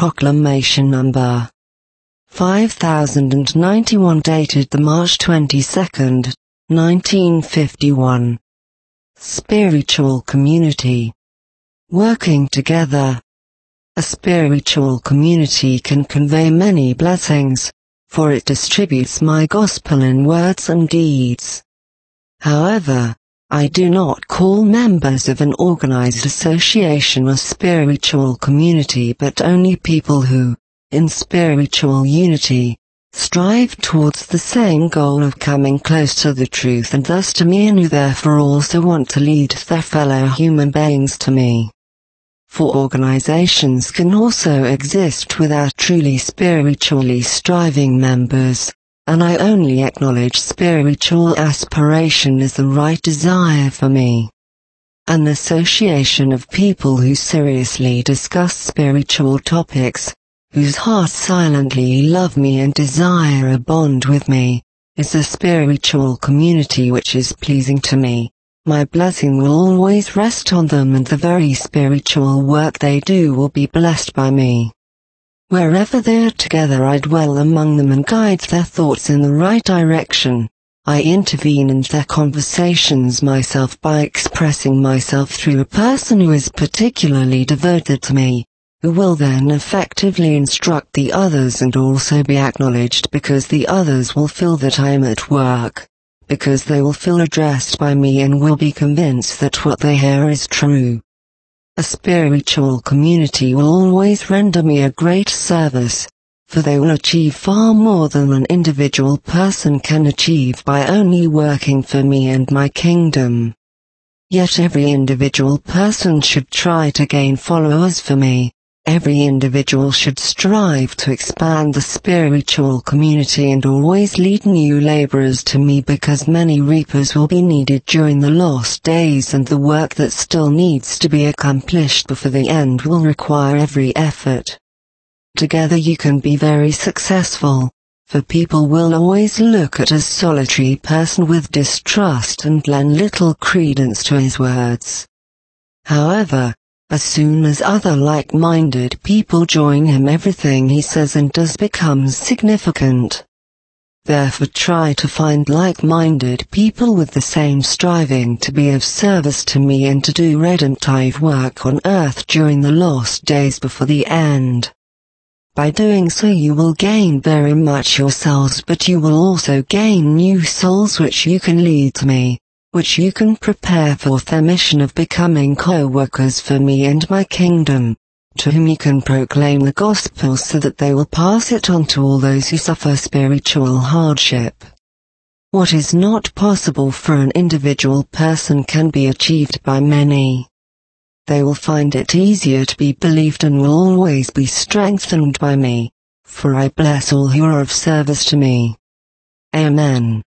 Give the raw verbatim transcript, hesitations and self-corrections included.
Proclamation number five thousand ninety-one dated the March twenty-second, nineteen fifty-one. Spiritual community. Working together. A spiritual community can convey many blessings, for it distributes my gospel in words and deeds. However, I do not call members of an organized association a spiritual community but only people who, in spiritual unity, strive towards the same goal of coming close to the truth and thus to me, and who therefore also want to lead their fellow human beings to me. For organizations can also exist without truly spiritually striving members, and I only acknowledge spiritual aspiration as the right desire for me. An association of people who seriously discuss spiritual topics, whose hearts silently love me and desire a bond with me, is a spiritual community which is pleasing to me. My blessing will always rest on them, and the very spiritual work they do will be blessed by me. Wherever they are together, I dwell among them and guide their thoughts in the right direction. I intervene in their conversations myself by expressing myself through a person who is particularly devoted to me, who will then effectively instruct the others and also be acknowledged, because the others will feel that I am at work, because they will feel addressed by me and will be convinced that what they hear is true. A spiritual community will always render me a great service, for they will achieve far more than an individual person can achieve by only working for me and my kingdom. Yet every individual person should try to gain followers for me. Every individual should strive to expand the spiritual community and always lead new laborers to me, because many reapers will be needed during the last days, and the work that still needs to be accomplished before the end will require every effort. Together you can be very successful, for people will always look at a solitary person with distrust and lend little credence to his words. However, as soon as other like-minded people join him, everything he says and does becomes significant. Therefore try to find like-minded people with the same striving to be of service to me and to do redemptive work on earth during the last days before the end. By doing so you will gain very much yourselves, but you will also gain new souls which you can lead to me, which you can prepare for their mission of becoming co-workers for me and my kingdom, to whom you can proclaim the gospel so that they will pass it on to all those who suffer spiritual hardship. What is not possible for an individual person can be achieved by many. They will find it easier to be believed and will always be strengthened by me, for I bless all who are of service to me. Amen.